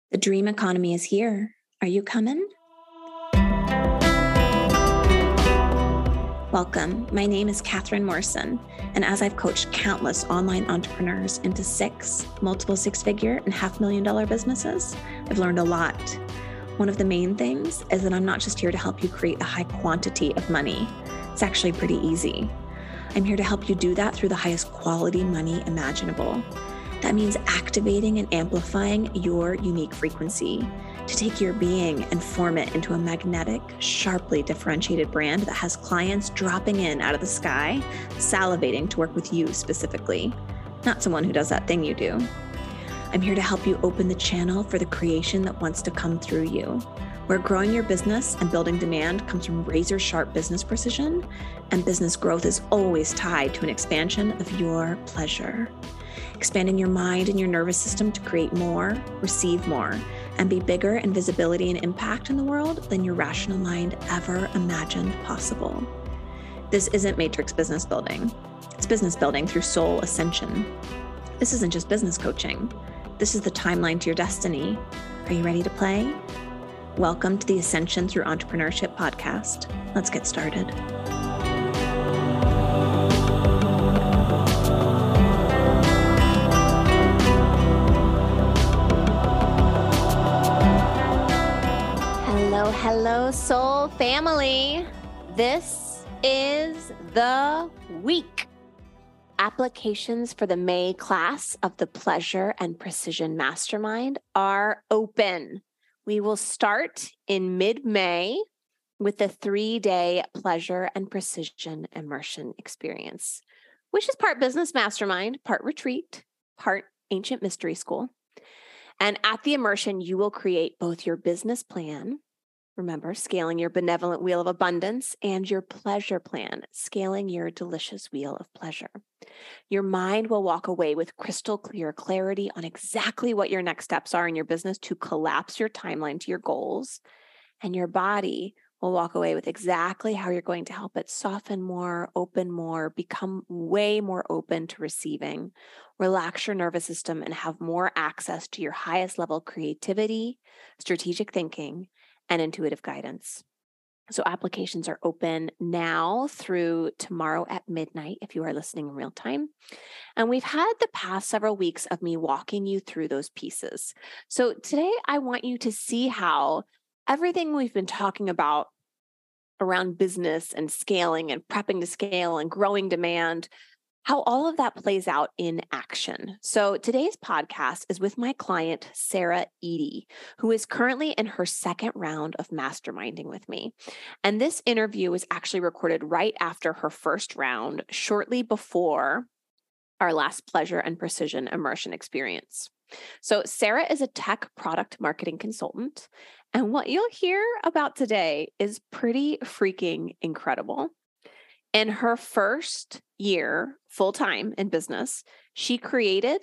The dream economy is here. Are you coming? Welcome. My name is Catherine Morrison, and as I've coached countless online entrepreneurs into multiple six-figure and $500,000 businesses, I've learned a lot. One of the main things is that I'm not just here to help you create a high quantity of money. It's actually pretty easy. I'm here to help you do that through the highest quality money imaginable. That means activating and amplifying your unique frequency to take your being and form it into a magnetic, sharply differentiated brand that has clients dropping in out of the sky, salivating to work with you specifically, not someone who does that thing you do. I'm here to help you open the channel for the creation that wants to come through you, where growing your business and building demand comes from razor-sharp business precision, and business growth is always tied to an expansion of your pleasure. Expanding your mind and your nervous system to create more, receive more, and be bigger in visibility and impact in the world than your rational mind ever imagined possible. This isn't matrix business building. It's business building through soul ascension. This isn't just business coaching. This is the timeline to your destiny. Are you ready to play? Welcome to the Ascension Through Entrepreneurship podcast. Let's get started. Hello, soul family. This is the week. Applications for the May class of the Pleasure and Precision Mastermind are open. We will start in mid-May with the 3-day Pleasure and Precision Immersion experience, which is part business mastermind, part retreat, part ancient mystery school. And at the immersion, you will create both your business plan, remember, scaling your benevolent wheel of abundance, and your pleasure plan, scaling your delicious wheel of pleasure. Your mind will walk away with crystal clear clarity on exactly what your next steps are in your business to collapse your timeline to your goals. And your body will walk away with exactly how you're going to help it soften more, open more, become way more open to receiving, relax your nervous system, and have more access to your highest level creativity, strategic thinking, and intuitive guidance. So applications are open now through tomorrow at midnight if you are listening in real time. And we've had the past several weeks of me walking you through those pieces. So today I want you to see how everything we've been talking about around business and scaling and prepping to scale and growing demand, how all of that plays out in action. So today's podcast is with my client, Sarah Edie, who is currently in her second round of masterminding with me. And this interview was actually recorded right after her first round, shortly before our last Pleasure and Precision Immersion experience. So Sarah is a tech product marketing consultant, and what you'll hear about today is pretty freaking incredible. In her first year full-time in business, she created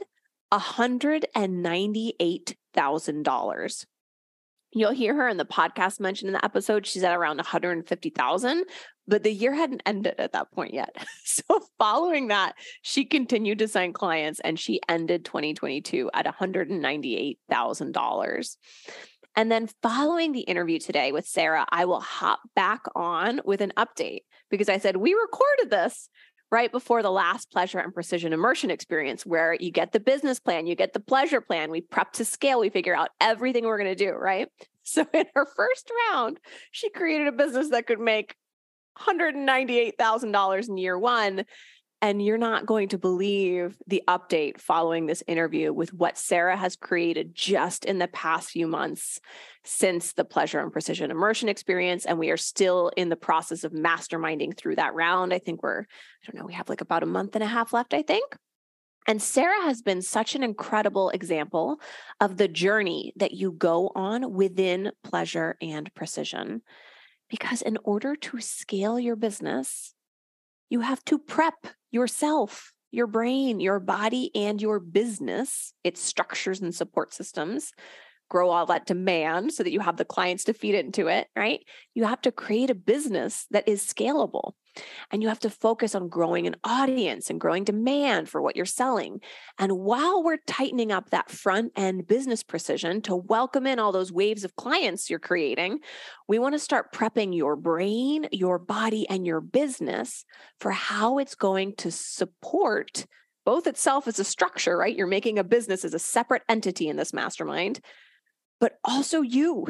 $198,000. You'll hear her in the podcast mentioned in the episode. She's at around 150,000, but the year hadn't ended at that point yet. So following that, she continued to sign clients and she ended 2022 at $198,000. And then following the interview today with Sarah, I will hop back on with an update because I said we recorded this right before the last Pleasure and Precision Immersion experience where you get the business plan, you get the pleasure plan, we prep to scale, we figure out everything we're going to do, right? So in her first round, she created a business that could make $198,000 in year one. And you're not going to believe the update following this interview with what Sarah has created just in the past few months since the Pleasure and Precision Immersion experience. And we are still in the process of masterminding through that round. I think we have like about a month and a half left, I think. And Sarah has been such an incredible example of the journey that you go on within pleasure and precision. Because in order to scale your business, you have to prep yourself, your brain, your body, and your business, its structures and support systems, grow all that demand so that you have the clients to feed into it, right? You have to create a business that is scalable. And you have to focus on growing an audience and growing demand for what you're selling. And while we're tightening up that front end business precision to welcome in all those waves of clients you're creating, we want to start prepping your brain, your body, and your business for how it's going to support both itself as a structure, right? You're making a business as a separate entity in this mastermind, but also you.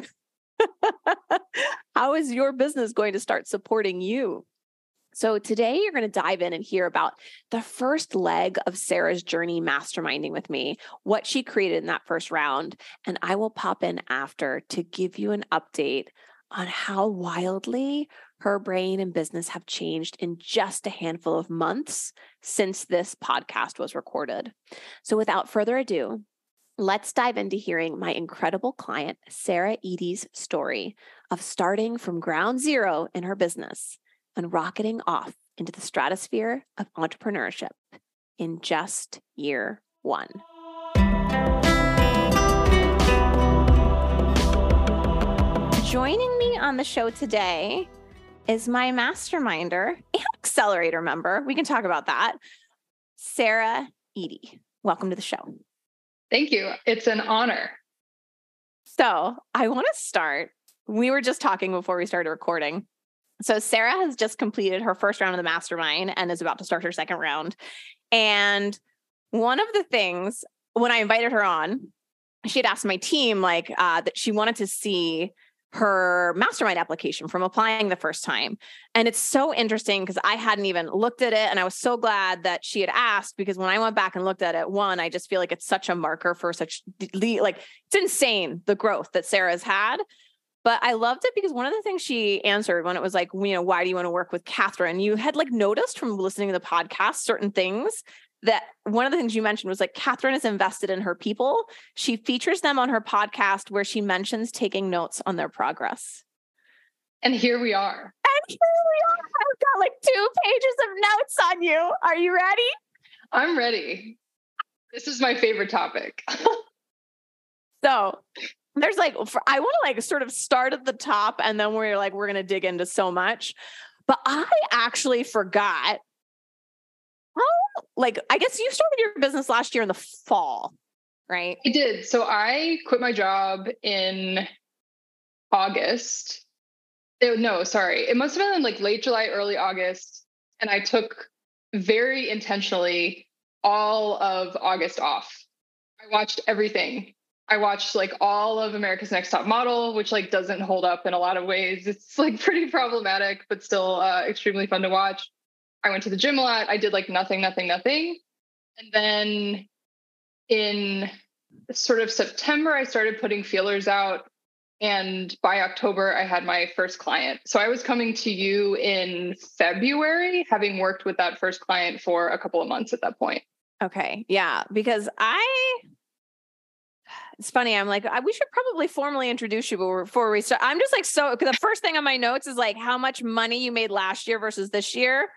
How is your business going to start supporting you? So today you're going to dive in and hear about the first leg of Sarah's journey masterminding with me, what she created in that first round. And I will pop in after to give you an update on how wildly her brain and business have changed in just a handful of months since this podcast was recorded. So without further ado, let's dive into hearing my incredible client, Sarah Eady's story of starting from ground zero in her business and rocketing off into the stratosphere of entrepreneurship in just year one. Joining me on the show today is my masterminder and accelerator member. We can talk about that. Sarah Eady. Welcome to the show. Thank you. It's an honor. So I want to start. We were just talking before we started recording. So Sarah has just completed her first round of the mastermind and is about to start her second round. And one of the things, when I invited her on, she had asked my team that she wanted to see her mastermind application from applying the first time. And it's so interesting because I hadn't even looked at it. And I was so glad that she had asked, because when I went back and looked at it, one, I just feel like it's such a marker for it's insane, the growth that Sarah's had. But I loved it because one of the things she answered when it was like, why do you want to work with Catherine? You had noticed from listening to the podcast certain things that one of the things you mentioned was Catherine is invested in her people. She features them on her podcast where she mentions taking notes on their progress. And here we are. I've got 2 pages of notes on you. Are you ready? I'm ready. This is my favorite topic. So there's I want to sort of start at the top and then we're going to dig into so much. But I actually forgot I guess you started your business last year in the fall, right? I did. So I quit my job in August. No, sorry. It must have been late July, early August. And I took very intentionally all of August off. I watched everything. I watched all of America's Next Top Model, which doesn't hold up in a lot of ways. It's pretty problematic, but still extremely fun to watch. I went to the gym a lot. I did nothing. And then in sort of September, I started putting feelers out. And by October, I had my first client. So I was coming to you in February, having worked with that first client for a couple of months at that point. Okay. Yeah. Because it's funny. I'm we should probably formally introduce you before we start. I'm just the first thing on my notes is how much money you made last year versus this year.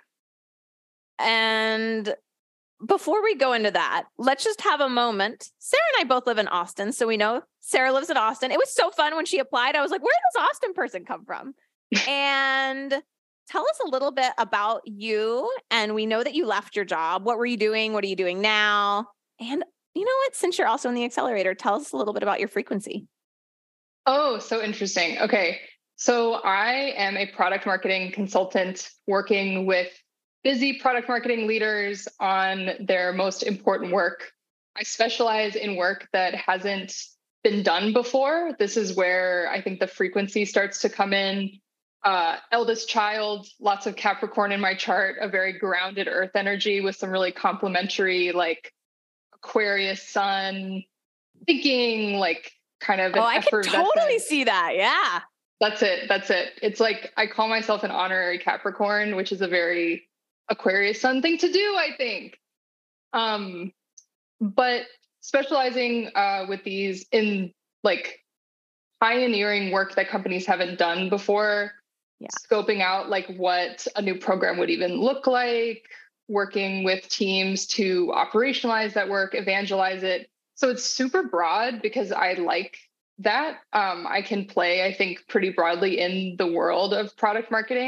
And before we go into that, let's just have a moment. Sarah and I both live in Austin, so we know Sarah lives in Austin. It was so fun when she applied. I was like, where did this Austin person come from? And tell us a little bit about you. And we know that you left your job. What were you doing? What are you doing now? And you know what? Since you're also in the accelerator, tell us a little bit about your frequency. Oh, so interesting. Okay. So I am a product marketing consultant working with busy product marketing leaders on their most important work. I specialize in work that hasn't been done before. This is where I think the frequency starts to come in. Eldest child, lots of Capricorn in my chart, a very grounded earth energy with some really complementary Aquarius sun, thinking kind of an effervescent. I can totally see that. Yeah. That's it. It's I call myself an honorary Capricorn, which is a very Aquarius sun thing to do, I think. But specializing with these in pioneering work that companies haven't done before, scoping out what a new program would even look like, working with teams to operationalize that work, evangelize it. So it's super broad because I like that. I can play, I think, pretty broadly in the world of product marketing.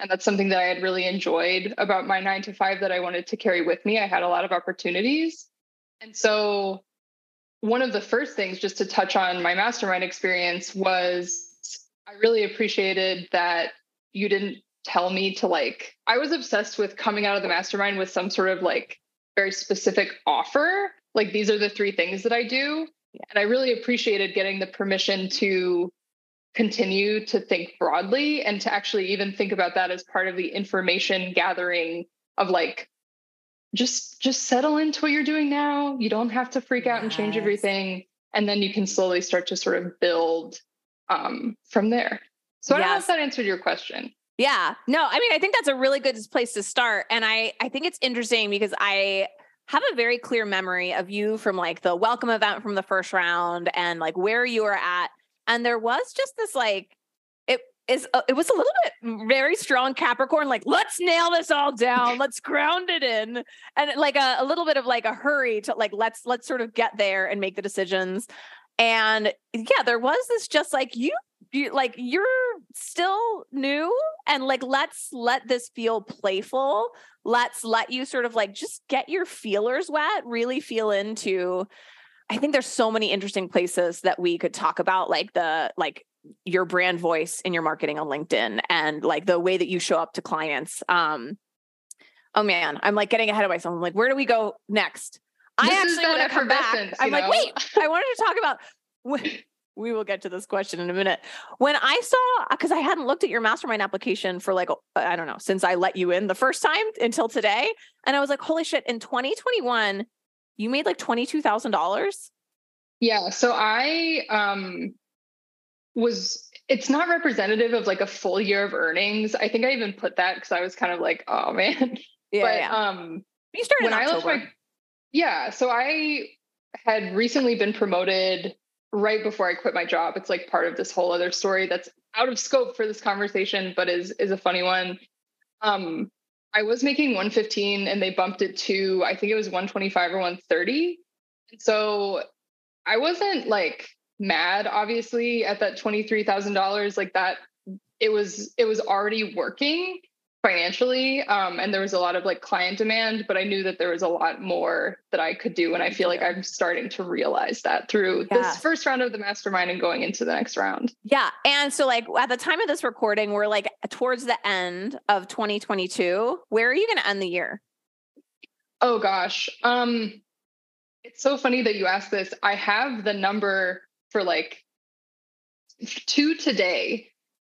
And that's something that I had really enjoyed about my 9 to 5 that I wanted to carry with me. I had a lot of opportunities. And so one of the first things, just to touch on my mastermind experience, was I really appreciated that you didn't tell me to like, I was obsessed with coming out of the mastermind with some sort of like very specific offer. Like, these are the 3 things that I do. And I really appreciated getting the permission to continue to think broadly and to actually even think about that as part of the information gathering of like, just settle into what you're doing now. You don't have to freak out and change everything. And then you can slowly start to sort of build from there. So I don't know if that answered your question. Yeah, no, I mean, I think that's a really good place to start. And I think it's interesting because I have a very clear memory of you from like the welcome event from the first round and like where you were at. And there was just this like, it was a little bit very strong Capricorn, like, let's nail this all down. Let's ground it in. And like a little bit of like a hurry to like, let's sort of get there and make the decisions. And yeah, there was this just like, you're still new and like, let's let this feel playful. Let's let you sort of like, just get your feelers wet, really feel into, I think there's so many interesting places that we could talk about, like your brand voice in your marketing on LinkedIn and like the way that you show up to clients. Oh man, I'm like getting ahead of myself. I'm like, where do we go next? I actually want to come back. I'm like, wait, I wanted to talk about, we will get to this question in a minute. When I saw, because I hadn't looked at your mastermind application for like, I don't know, since I let you in the first time until today. And I was like, holy shit, in 2021, you made like $22,000. Yeah. So it's not representative of like a full year of earnings. I think I even put that because I was kind of like, oh man. You started in October. So I had recently been promoted right before I quit my job. It's like part of this whole other story that's out of scope for this conversation, but is a funny one. I was making 115 and they bumped it to, I think it was 125 or 130. And so I wasn't like mad, obviously, at that $23,000, like that. It was already working financially. And there was a lot of like client demand, but I knew that there was a lot more that I could do. And I feel like I'm starting to realize that through this first round of the mastermind and going into the next round. Yeah. And so like at the time of this recording, we're like towards the end of 2022. Where are you going to end the year? Oh gosh. It's so funny that you asked this. I have the number for like to today,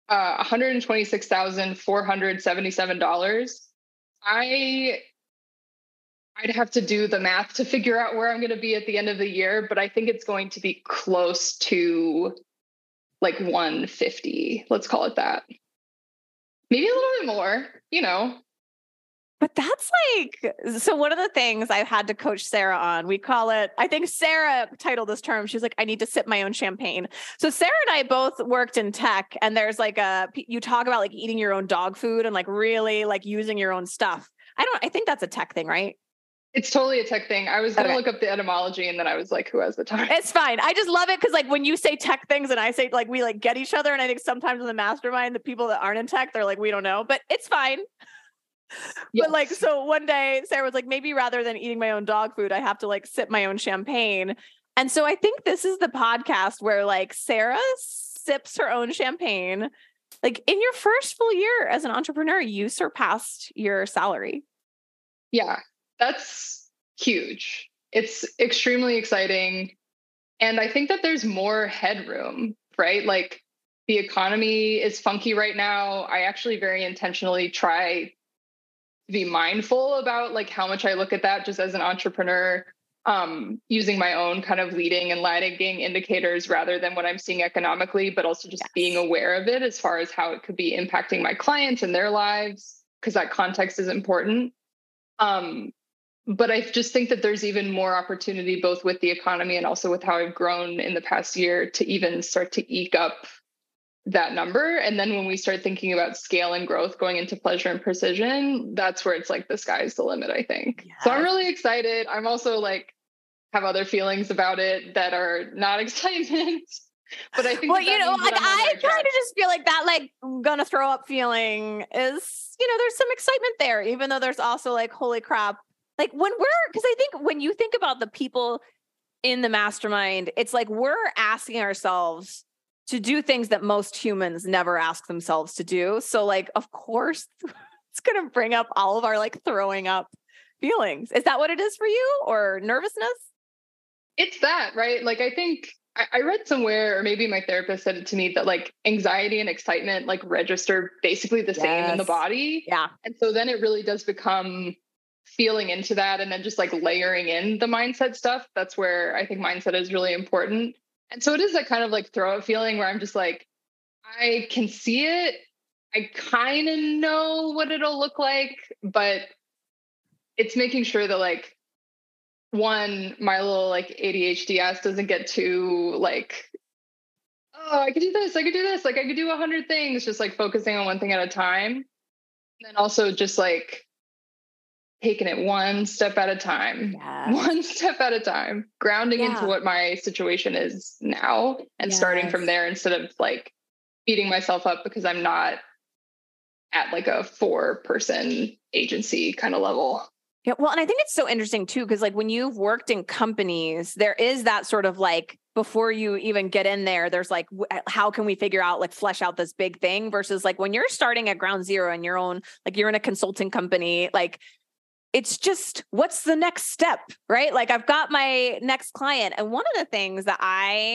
$126,477. I'd have to do the math to figure out where I'm going to be at the end of the year, but I think it's going to be close to like 150. Let's call it that. Maybe a little bit more, you know. But that's like, so one of the things I've had to coach Sarah on, we call it, I think Sarah titled this term, she's like, I need to sip my own champagne. So Sarah and I both worked in tech, and there's like you talk about like eating your own dog food and like really like using your own stuff. I think that's a tech thing, right? It's totally a tech thing. I was going to look up the etymology and then I was like, who has the time? It's fine. I just love it because like when you say tech things and I say like we like get each other, and I think sometimes in the mastermind, the people that aren't in tech, they're like, we don't know, but it's fine. Yes. But like, so one day Sarah was like, maybe rather than eating my own dog food, I have to like sip my own champagne. And so I think this is the podcast where like Sarah sips her own champagne. Like in your first full year as an entrepreneur, you surpassed your salary. Yeah, that's huge. It's extremely exciting. And I think that there's more headroom, right? Like the economy is funky right now. I actually very intentionally try be mindful about like how much I look at that just as an entrepreneur, using my own kind of leading and lagging indicators rather than what I'm seeing economically, but also just being aware of it as far as how it could be impacting my clients and their lives, because that context is important. But I just think that there's even more opportunity both with the economy and also with how I've grown in the past year to even start to eke up that number. And then when we start thinking about scale and growth going into pleasure and precision, that's where it's like the sky's the limit, I think. Yes. So I'm really excited. I'm also like have other feelings about it that are not excitement. But I think Well, that means that I'm on the I right track. kind of just feel like that, like, gonna throw up feeling is, there's some excitement there, even though there's also like, holy crap. Like because I think when you think about the people in the mastermind, it's like we're asking ourselves to do things that most humans never ask themselves to do. So, like, of course, it's going to bring up all of our like throwing up feelings. Is that what it is for you, or nervousness? It's that, right? Like, I think I read somewhere, or maybe my therapist said it to me, that like anxiety and excitement like register basically the same in the Yes. body. Yeah. And so then it really does become feeling into that and then just like layering in the mindset stuff. That's where I think mindset is really important. And so it is that kind of like throw up feeling where I'm just like, I can see it. I kind of know what it'll look like, but it's making sure that like, one, my little like ADHD ass doesn't get too like, oh, I could do this, I could do this, like I could do 100 things, just like focusing on one thing at a time. And then also just like taking it one step at a time, one step at a time, grounding into what my situation is now and starting from there instead of like beating myself up because I'm not at like a 4-person agency kind of level. Yeah. Well, and I think it's so interesting too, because like when you've worked in companies, there is that sort of like, before you even get in there, there's like, how can we figure out, like, flesh out this big thing versus like when you're starting at ground zero in your own, like you're in a consulting company, like it's just, what's the next step, right? Like I've got my next client. And one of the things that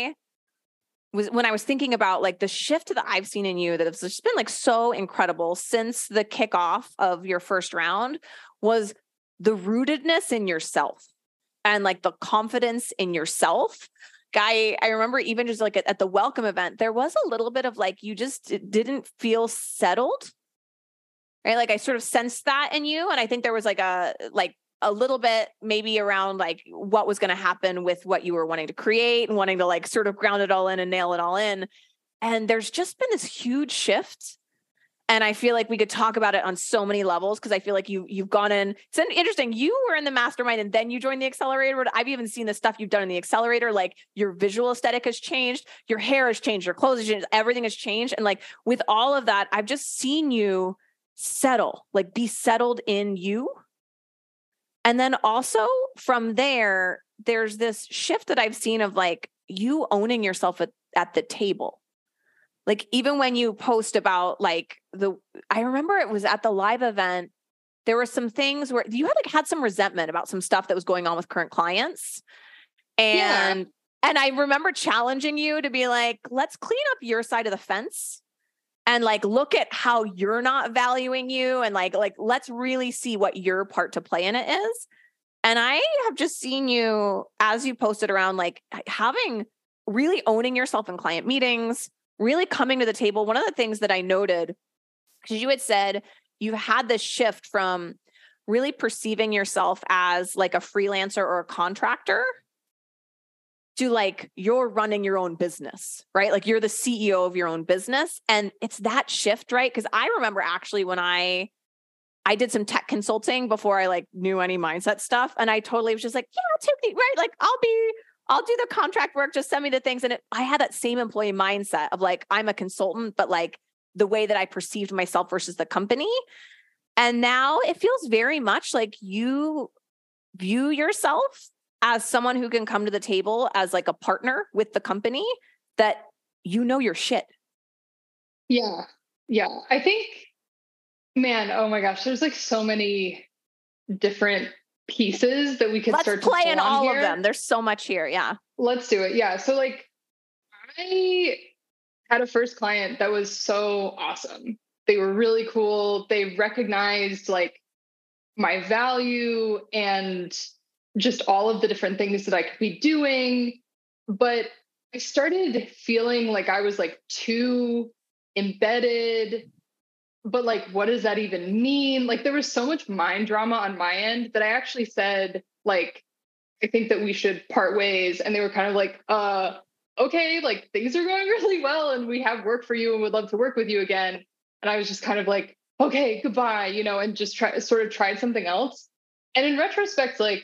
when I was thinking about like the shift that I've seen in you that has just been like so incredible since the kickoff of your first round was the rootedness in yourself and like the confidence in yourself. I remember even just like at the welcome event, there was a little bit of like, you just didn't feel settled, right? Like I sort of sensed that in you. And I think there was like a little bit maybe around like what was going to happen with what you were wanting to create and wanting to like sort of ground it all in and nail it all in. And there's just been this huge shift. And I feel like we could talk about it on so many levels because I feel like you've gone in. It's interesting. You were in the mastermind and then you joined the accelerator. I've even seen the stuff you've done in the accelerator. Like your visual aesthetic has changed, your hair has changed, your clothes has changed, everything has changed. And like with all of that, I've just seen you settle, like be settled in you. And then also from there, there's this shift that I've seen of like you owning yourself at the table. Like even when you post about like I remember it was at the live event, there were some things where you had some resentment about some stuff that was going on with current clients. And I remember challenging you to be like, let's clean up your side of the fence and like, look at how you're not valuing you. And like, let's really see what your part to play in it is. And I have just seen you as you posted around, like having really owning yourself in client meetings, really coming to the table. One of the things that I noted, because you had said you had this shift from really perceiving yourself as like a freelancer or a contractor to like you're running your own business, right? Like you're the CEO of your own business. And it's that shift, right? Because I remember actually when I did some tech consulting before I like knew any mindset stuff. And I totally was just like, yeah, I'll take the, right? Like I'll do the contract work, just send me the things. And I had that same employee mindset of like, I'm a consultant, but like the way that I perceived myself versus the company. And now it feels very much like you view yourself as someone who can come to the table as like a partner with the company, that you know your shit. Yeah. Yeah. I think, man, oh my gosh, there's like so many different pieces that we could start to play in all here. of them. There's so much here. Yeah. Let's do it. Yeah. So like I had a first client that was so awesome. They were really cool. They recognized like my value and just all of the different things that I could be doing. But I started feeling like I was like too embedded. But like, what does that even mean? Like there was so much mind drama on my end that I actually said, like, I think that we should part ways. And they were kind of like, okay, like things are going really well and we have work for you and would love to work with you again. And I was just kind of like, okay, goodbye, and just tried something else. And in retrospect, like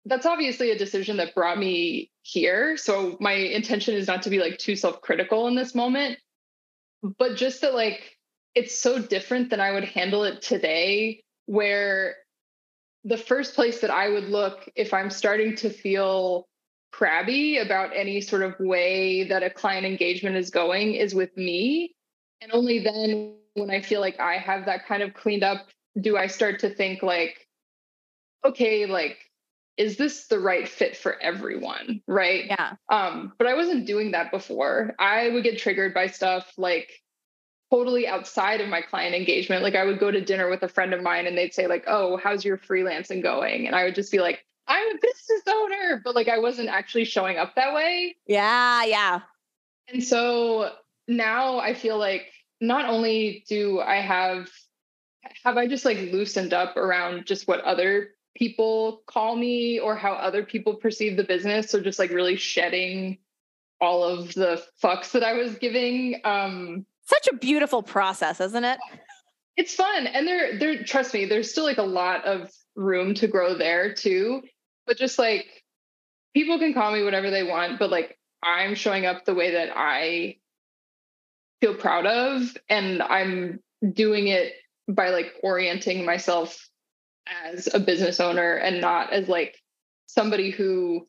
that's obviously a decision that brought me here. So my intention is not to be like too self-critical in this moment, but just that like it's so different than I would handle it today, where the first place that I would look if I'm starting to feel crabby about any sort of way that a client engagement is going is with me. And only then, when I feel like I have that kind of cleaned up, do I start to think like, okay, like, is this the right fit for everyone? Right. Yeah. But I wasn't doing that before. I would get triggered by stuff like totally outside of my client engagement. Like I would go to dinner with a friend of mine and they'd say like, oh, how's your freelancing going? And I would just be like, I'm a business owner, but like I wasn't actually showing up that way. Yeah. Yeah. And so now I feel like not only do I have I just like loosened up around just what other people call me or how other people perceive the business. So just like really shedding all of the fucks that I was giving. Such a beautiful process, isn't it? It's fun. And there, trust me, there's still like a lot of room to grow there too. But just like people can call me whatever they want, but like I'm showing up the way that I feel proud of. And I'm doing it by like orienting myself as a business owner and not as like somebody who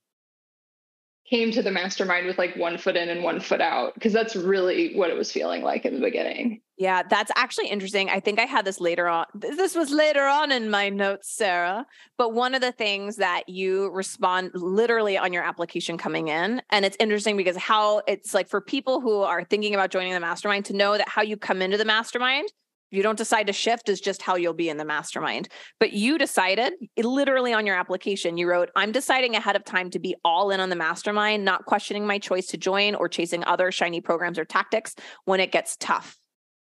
came to the mastermind with like one foot in and one foot out, because that's really what it was feeling like in the beginning. Yeah, that's actually interesting. I think I had this later on. This was later on in my notes, Sarah. But one of the things that you respond literally on your application coming in, and it's interesting because how it's like for people who are thinking about joining the mastermind to know that how you come into the mastermind, if you don't decide to shift, is just how you'll be in the mastermind. But you decided literally on your application, you wrote, I'm deciding ahead of time to be all in on the mastermind, not questioning my choice to join or chasing other shiny programs or tactics when it gets tough.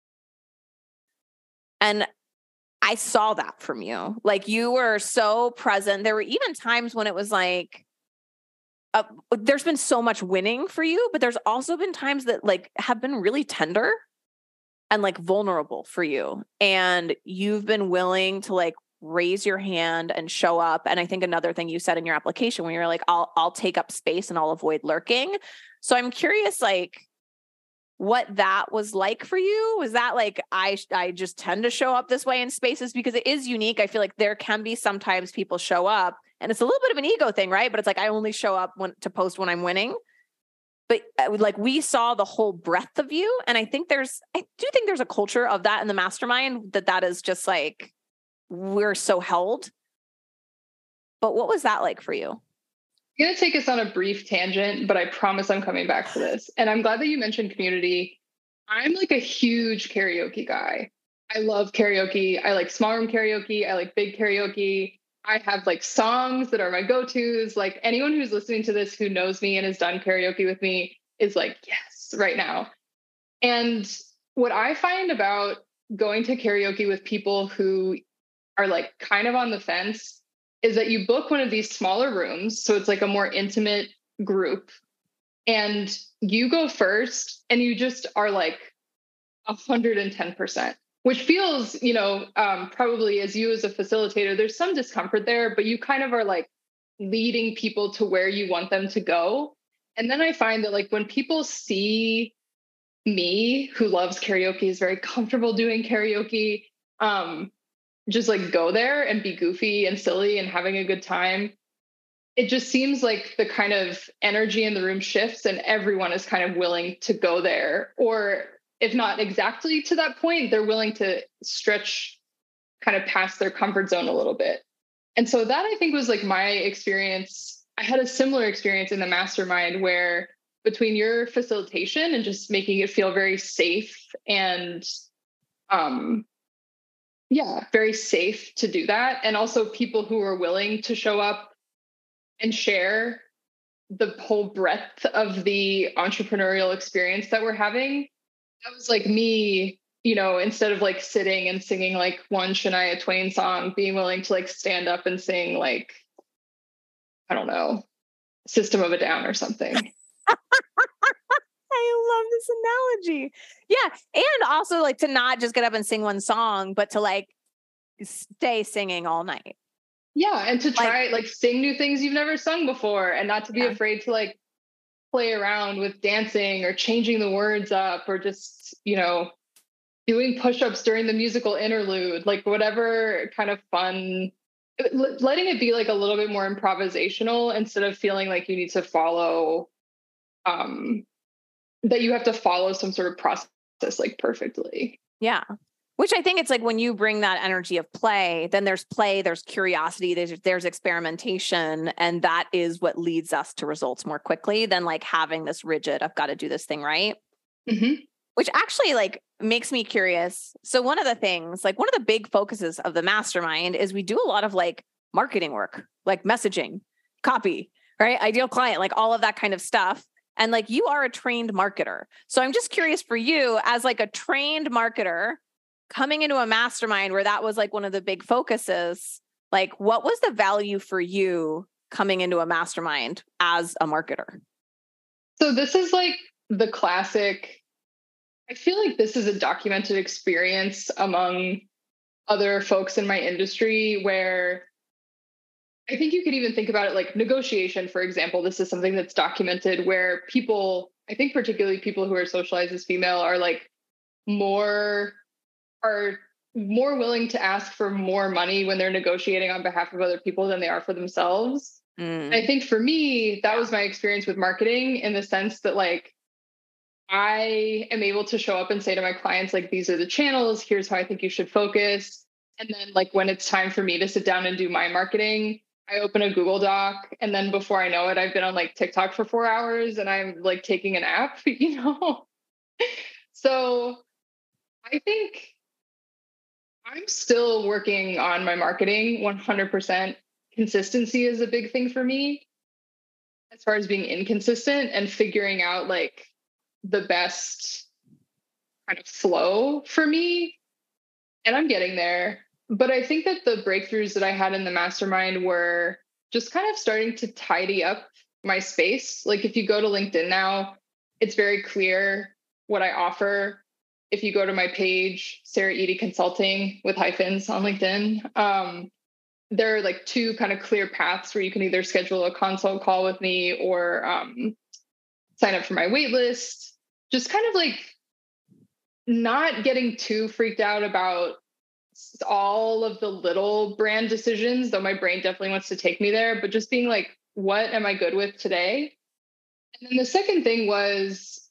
And I saw that from you. Like you were so present. There were even times when it was like, there's been so much winning for you, but there's also been times that like have been really tender and like vulnerable for you. And you've been willing to like raise your hand and show up. And I think another thing you said in your application when you're like, I'll take up space and I'll avoid lurking. So I'm curious, like, what that was like for you. Was that like, I just tend to show up this way in spaces because it is unique. I feel like there can be sometimes people show up and it's a little bit of an ego thing, right? But it's like, I only show up to post when I'm winning. But like we saw the whole breadth of you. And I do think there's a culture of that in the mastermind that is just like, we're so held. But what was that like for you? I'm going to take us on a brief tangent, but I promise I'm coming back to this. And I'm glad that you mentioned community. I'm like a huge karaoke guy. I love karaoke. I like small room karaoke. I like big karaoke. I have like songs that are my go-tos. Like anyone who's listening to this who knows me and has done karaoke with me is like, yes, right now. And what I find about going to karaoke with people who are like kind of on the fence is that you book one of these smaller rooms. So it's like a more intimate group and you go first and you just are like 110%. Which feels, probably as you as a facilitator, there's some discomfort there, but you kind of are like leading people to where you want them to go. And then I find that like when people see me, who loves karaoke, is very comfortable doing karaoke, just like go there and be goofy and silly and having a good time, it just seems like the kind of energy in the room shifts and everyone is kind of willing to go there, or if not exactly to that point, they're willing to stretch kind of past their comfort zone a little bit. And so that I think was like my experience. I had a similar experience in the mastermind where between your facilitation and just making it feel very safe and very safe to do that. And also people who are willing to show up and share the whole breadth of the entrepreneurial experience that we're having. That was like me, instead of like sitting and singing like one Shania Twain song, being willing to like stand up and sing like, I don't know, System of a Down or something. I love this analogy. Yeah. And also like to not just get up and sing one song, but to like stay singing all night. Yeah. And to try like sing new things you've never sung before, and not to be afraid to like play around with dancing or changing the words up, or just, doing push-ups during the musical interlude, like whatever kind of fun, letting it be like a little bit more improvisational instead of feeling like you need to follow, that you have to follow some sort of process like perfectly. Yeah. Which I think it's like when you bring that energy of play, then there's play, there's curiosity, there's experimentation. And that is what leads us to results more quickly than like having this rigid, I've got to do this thing right. Mm-hmm. Which actually like makes me curious. So one of the things, like one of the big focuses of the mastermind is we do a lot of like marketing work, like messaging, copy, right? Ideal client, like all of that kind of stuff. And like you are a trained marketer. So I'm just curious for you as like a trained marketer coming into a mastermind where that was like one of the big focuses, like what was the value for you coming into a mastermind as a marketer? So this is like the classic, I feel like this is a documented experience among other folks in my industry where I think you could even think about it like negotiation, for example. This is something that's documented where people, I think particularly people who are socialized as female, are more willing to ask for more money when they're negotiating on behalf of other people than they are for themselves. I think for me, that was my experience with marketing, in the sense that like I am able to show up and say to my clients, like, these are the channels, here's how I think you should focus. And then like when it's time for me to sit down and do my marketing, I open a Google Doc, and then before I know it, I've been on like TikTok for 4 hours and I'm like taking a nap, So I think I'm still working on my marketing 100%. Consistency is a big thing for me as far as being inconsistent and figuring out like the best kind of flow for me. And I'm getting there. But I think that the breakthroughs that I had in the mastermind were just kind of starting to tidy up my space. Like if you go to LinkedIn now, it's very clear what I offer. If you go to my page, Sarah Eady Consulting with hyphens on LinkedIn, there are like two kind of clear paths where you can either schedule a consult call with me or sign up for my wait list. Just kind of like not getting too freaked out about all of the little brand decisions, though my brain definitely wants to take me there, but just being like, what am I good with today? And then the second thing was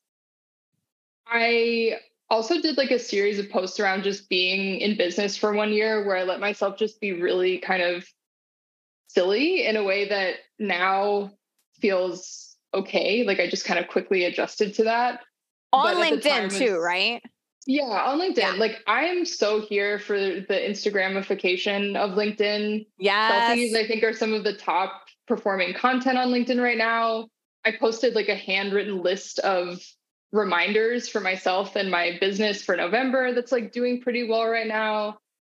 I also did like a series of posts around just being in business for 1 year, where I let myself just be really kind of silly in a way that now feels okay. Like I just kind of quickly adjusted to that. On LinkedIn too, right? Yeah, on LinkedIn. Yeah. Like I'm so here for the Instagramification of LinkedIn. Yes. Selfies, I think, are some of the top performing content on LinkedIn right now. I posted like a handwritten list of reminders for myself and my business for November that's like doing pretty well right now.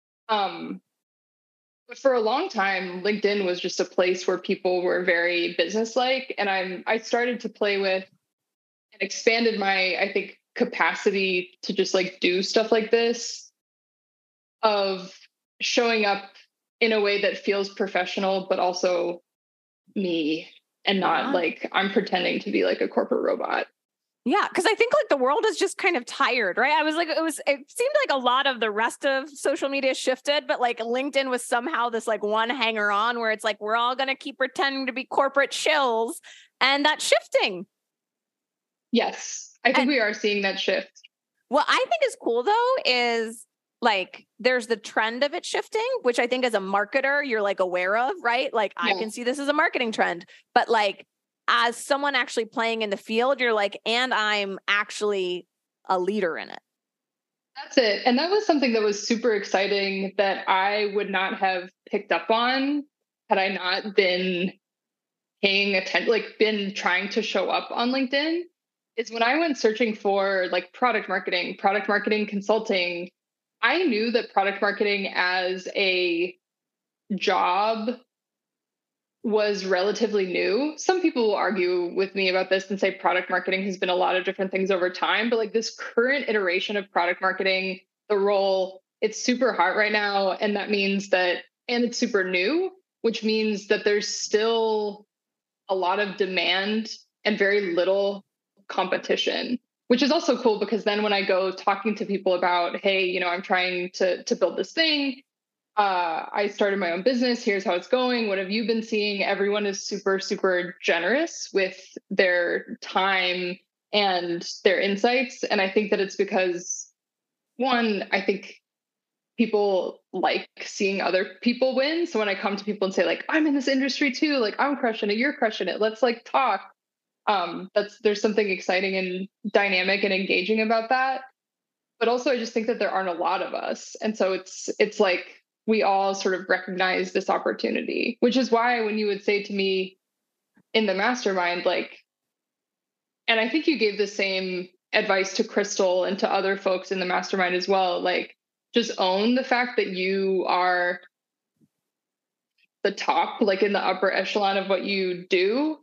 But for a long time, LinkedIn was just a place where people were very business-like, and I started to play with and expanded my, I think, capacity to just like do stuff like this, of showing up in a way that feels professional, but also me, and not like I'm pretending to be like a corporate robot. Yeah, because I think like the world is just kind of tired, right? It seemed like a lot of the rest of social media shifted, but like LinkedIn was somehow this like one hanger on where it's like, we're all going to keep pretending to be corporate shills, and that's shifting. Yes, I think we are seeing that shift. What I think is cool though is like there's the trend of it shifting, which I think as a marketer, you're like aware of, right? Like I can see this as a marketing trend, but like as someone actually playing in the field, you're like, and I'm actually a leader in it. That's it. And that was something that was super exciting that I would not have picked up on had I not been paying attention, like been trying to show up on LinkedIn. Is when I went searching for like product marketing consulting, I knew that product marketing as a job was relatively new. Some people will argue with me about this and say product marketing has been a lot of different things over time, but like this current iteration of product marketing, the role, it's super hot right now. And that means that, and it's super new, which means that there's still a lot of demand and very little competition, which is also cool because then when I go talking to people about, hey, I'm trying to build this thing, I started my own business. Here's how it's going. What have you been seeing? Everyone is super, super generous with their time and their insights. And I think that it's because, one, I think people like seeing other people win. So when I come to people and say, like, I'm in this industry too, like, I'm crushing it, you're crushing it, let's like talk. There's something exciting and dynamic and engaging about that. But also I just think that there aren't a lot of us. And so it's like we all sort of recognize this opportunity, which is why when you would say to me in the mastermind, like, and I think you gave the same advice to Crystal and to other folks in the mastermind as well, like, just own the fact that you are the top, like in the upper echelon of what you do.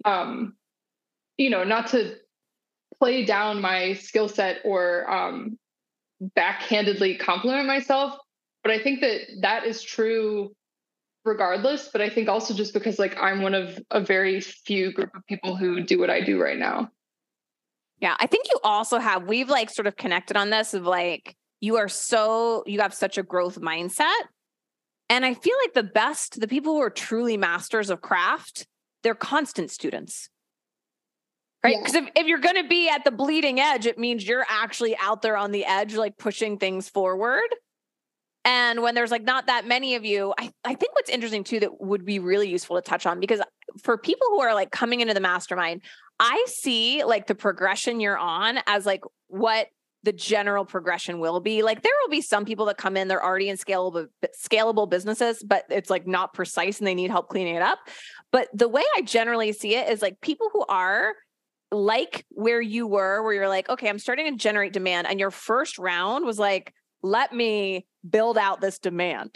Not to play down my skill set or backhandedly compliment myself, but I think that is true regardless. But I think also just because like I'm one of a very few group of people who do what I do right now. Yeah, I think you also we've like sort of connected on this of like, you have such a growth mindset. And I feel like the people who are truly masters of craft, they're constant students. Right? Because if you're going to be at the bleeding edge, it means you're actually out there on the edge, like pushing things forward. And when there's like not that many of you, I think what's interesting too, that would be really useful to touch on, because for people who are like coming into the mastermind, I see like the progression you're on as like what the general progression will be. Like there will be some people that come in, they're already in scalable businesses, but it's like not precise and they need help cleaning it up. But the way I generally see it is like people who are like where you were, where you're like, okay, I'm starting to generate demand. And your first round was like, let me build out this demand.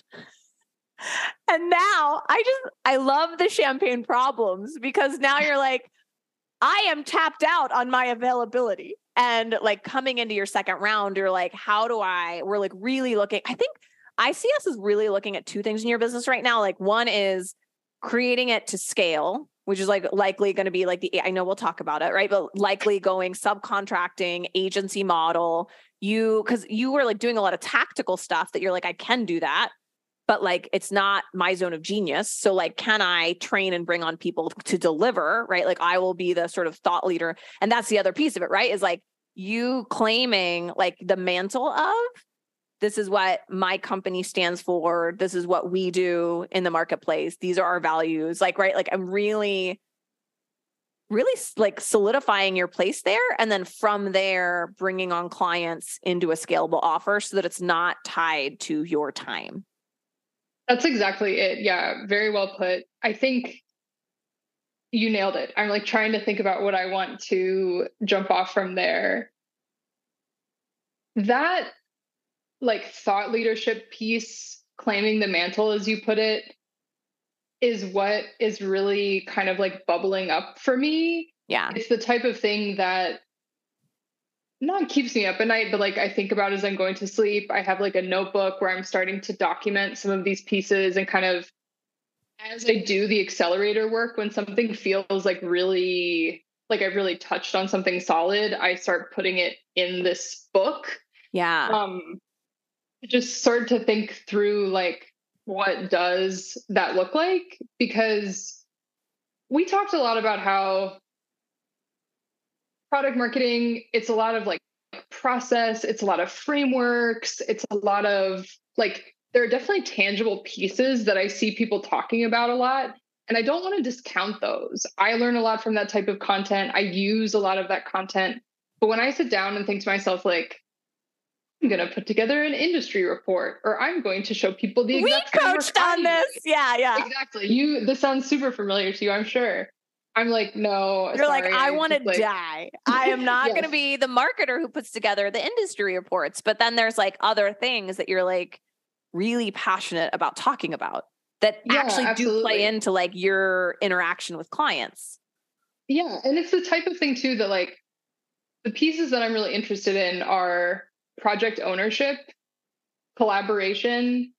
And now I love the champagne problems, because now you're like, I am tapped out on my availability. And like coming into your second round, you're like, we're like really looking, I think I see us as really looking at two things in your business right now. Like one is creating it to scale, which is like likely going to be like I know we'll talk about it, right? But likely going subcontracting, agency model, because you were like doing a lot of tactical stuff that you're like, I can do that, but like, it's not my zone of genius. So like, can I train and bring on people to deliver, right? Like I will be the sort of thought leader. And that's the other piece of it, right? Is like you claiming like the mantle of, this is what my company stands for. This is what we do in the marketplace. These are our values. Like, right. Like I'm really like solidifying your place there. And then from there, bringing on clients into a scalable offer so that it's not tied to your time. That's exactly it. Yeah. Very well put. I think you nailed it. I'm like trying to think about what I want to jump off from there. That like thought leadership piece, claiming the mantle, as you put it, is what is really kind of like bubbling up for me. Yeah. It's the type of thing that not keeps me up at night, but like I think about as I'm going to sleep. I have like a notebook where I'm starting to document some of these pieces, and kind of as I do the accelerator work, when something feels like really like I've really touched on something solid, I start putting it in this book. Yeah. Just start to think through like, what does that look like? Because we talked a lot about how product marketing, it's a lot of like process, it's a lot of frameworks, it's a lot of like, there are definitely tangible pieces that I see people talking about a lot. And I don't want to discount those. I learn a lot from that type of content. I use a lot of that content. But when I sit down and think to myself, like, I'm going to put together an industry report, or I'm going to show people the exact we coached on this. Yeah. Exactly. This sounds super familiar to you, I'm sure. I'm like, no. You're sorry, like, I want to die. I am not going to be the marketer who puts together the industry reports. But then there's like other things that you're like really passionate about talking about that actually do play into like your interaction with clients. Yeah. And it's the type of thing too that like the pieces that I'm really interested in are project ownership, collaboration,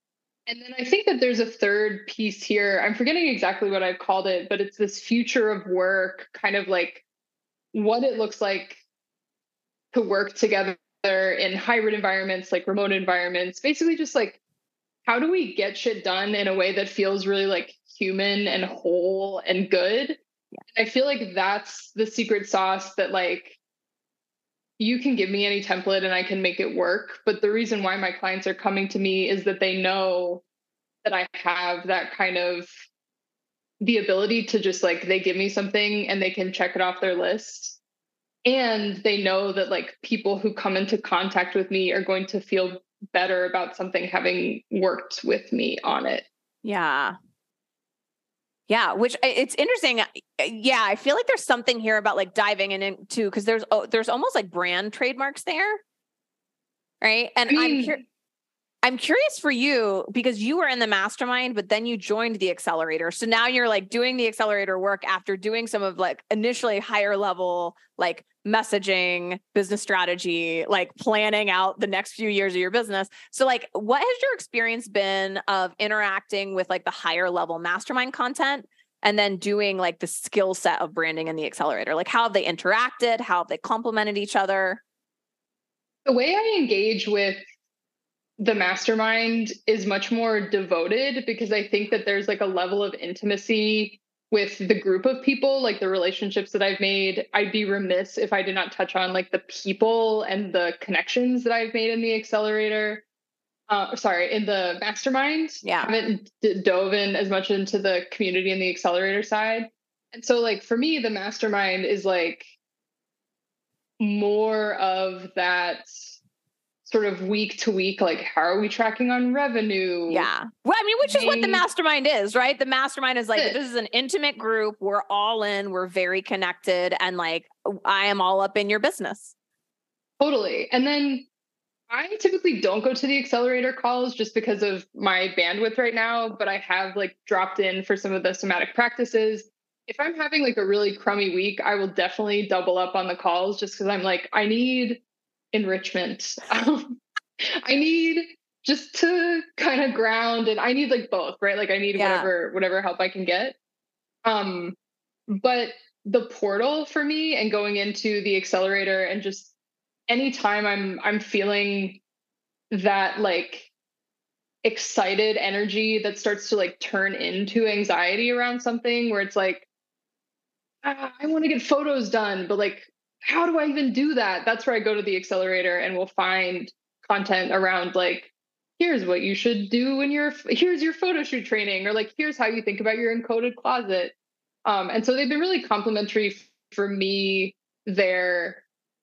And then I think that there's a third piece here. I'm forgetting exactly what I've called it, but it's this future of work, kind of like what it looks like to work together in hybrid environments, like remote environments, basically just like how do we get shit done in a way that feels really like human and whole and good? Yeah. And I feel like that's the secret sauce that like you can give me any template and I can make it work. But the reason why my clients are coming to me is that they know that I have that kind of the ability to just like they give me something and they can check it off their list. And they know that like people who come into contact with me are going to feel better about something having worked with me on it. Yeah. Yeah, which it's interesting. Yeah, I feel like there's something here about like diving into because there's almost like brand trademarks there, right? And I mean, I'm curious for you because you were in the mastermind, but then you joined the accelerator. So now you're like doing the accelerator work after doing some of like initially higher level, like messaging, business strategy, like planning out the next few years of your business. So like, what has your experience been of interacting with like the higher level mastermind content and then doing like the skill set of branding in the accelerator? Like how have they interacted? How have they complemented each other? The way I engage with the mastermind is much more devoted because I think that there's like a level of intimacy with the group of people, like the relationships that I've made. I'd be remiss if I did not touch on like the people and the connections that I've made in the accelerator. In the mastermind. Yeah. I haven't dove in as much into the community and the accelerator side. And so like for me, the mastermind is like more of that sort of week to week, like how are we tracking on revenue? Yeah. Well, I mean, which is what the mastermind is, right? The mastermind is like, this is an intimate group. We're all in, we're very connected. And like, I am all up in your business. Totally. And then I typically don't go to the accelerator calls just because of my bandwidth right now, but I have like dropped in for some of the somatic practices. If I'm having like a really crummy week, I will definitely double up on the calls just because I'm like, I need enrichment. I need just to kind of ground, and I need like both, right? Like I need whatever help I can get. But the portal for me and going into the accelerator and just anytime I'm feeling that like excited energy that starts to like turn into anxiety around something where it's like, I want to get photos done, but like, how do I even do that? That's where I go to the accelerator and we'll find content around like, here's what you should do when here's your photo shoot training, or like, here's how you think about your encoded closet. And so they've been really complimentary for me there,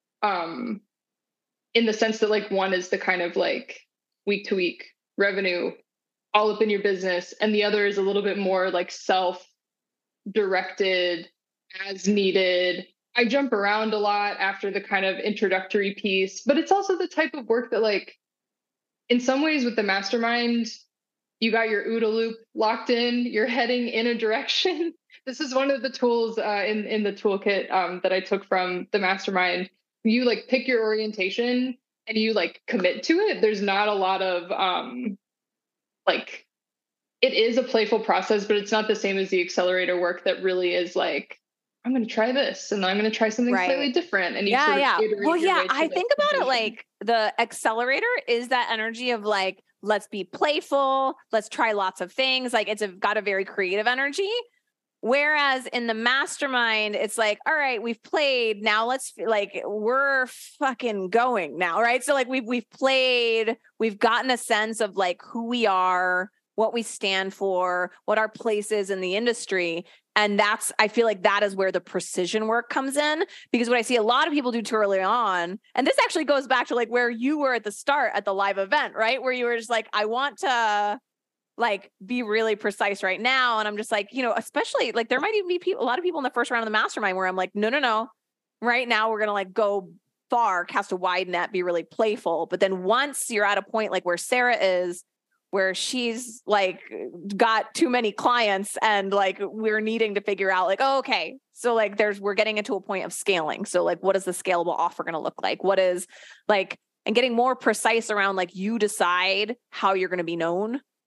in the sense that like one is the kind of like week to week revenue all up in your business, and the other is a little bit more like self-directed, as needed. I jump around a lot after the kind of introductory piece, but it's also the type of work that like in some ways with the mastermind, you got your OODA loop locked in, you're heading in a direction. This is one of the tools in the toolkit that I took from the mastermind. You like pick your orientation and you like commit to it. There's not a lot of like, it is a playful process, but it's not the same as the accelerator work that really is like, I'm going to try this and I'm going to try something slightly different. And well, yeah, I think about it like the accelerator is that energy of like, let's be playful, let's try lots of things. Like it's got a very creative energy. Whereas in the mastermind, it's like, all right, we've played. Now let's like, we're fucking going now. Right. So like we've played, we've gotten a sense of like who we are, what we stand for, what our place is in the industry. And I feel like that is where the precision work comes in, because what I see a lot of people do too early on, and this actually goes back to like where you were at the start at the live event, right? Where you were just like, I want to like be really precise right now. And I'm just like, especially like there might even be a lot of people in the first round of the mastermind where I'm like, no. Right now we're going to like go far, cast a wide net, be really playful. But then once you're at a point like where Sarah is, where she's like got too many clients and like we're needing to figure out like, oh, okay. So like we're getting into a point of scaling. So like, what is the scalable offer going to look like? What is like, and getting more precise around like you decide how you're going to be known.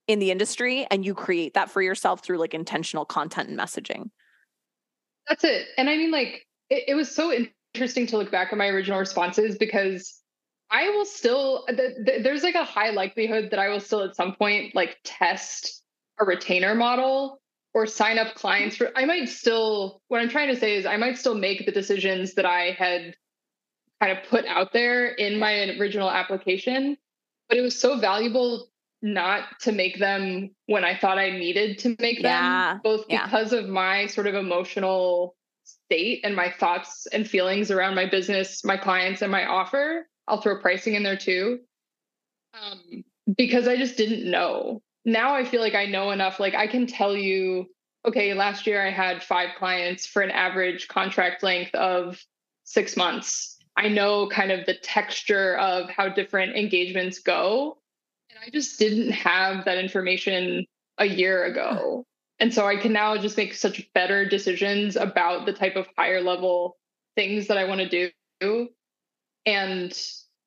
in the industry, and you create that for yourself through like intentional content and messaging. That's it. And I mean, like, it was so interesting to look back at my original responses because I will still, there's like a high likelihood that I will still at some point like test a retainer model or sign up clients for, I might still, what I'm trying to say is I might still make the decisions that I had kind of put out there in my original application, but it was so valuable not to make them when I thought I needed to make them, both because of my sort of emotional state and my thoughts and feelings around my business, my clients, and my offer. I'll throw pricing in there too. Because I just didn't know. Now I feel like I know enough. Like I can tell you, okay, last year I had 5 clients for an average contract length of 6 months. I know kind of the texture of how different engagements go. And I just didn't have that information a year ago. And so I can now just make such better decisions about the type of higher level things that I want to do. And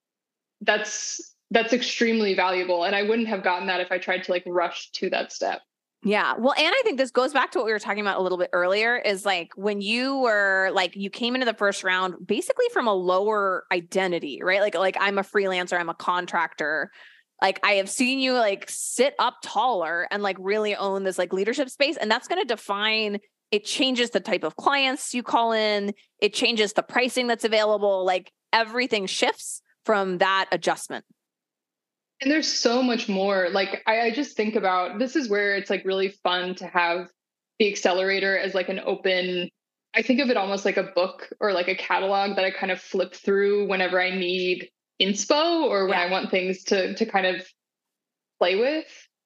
that's extremely valuable. And I wouldn't have gotten that if I tried to like rush to that step. Yeah. Well, and I think this goes back to what we were talking about a little bit earlier is like when you were like, you came into the first round basically from a lower identity, right? Like I'm a freelancer, I'm a contractor. Like I have seen you like sit up taller and like really own this like leadership space. And that's going to define, it changes the type of clients you call in. It changes the pricing that's available. Like everything shifts from that adjustment. And there's so much more. Like I just think about, this is where it's like really fun to have the accelerator as like an open, I think of it almost like a book or like a catalog that I kind of flip through whenever I need inspo or when I want things to kind of play with.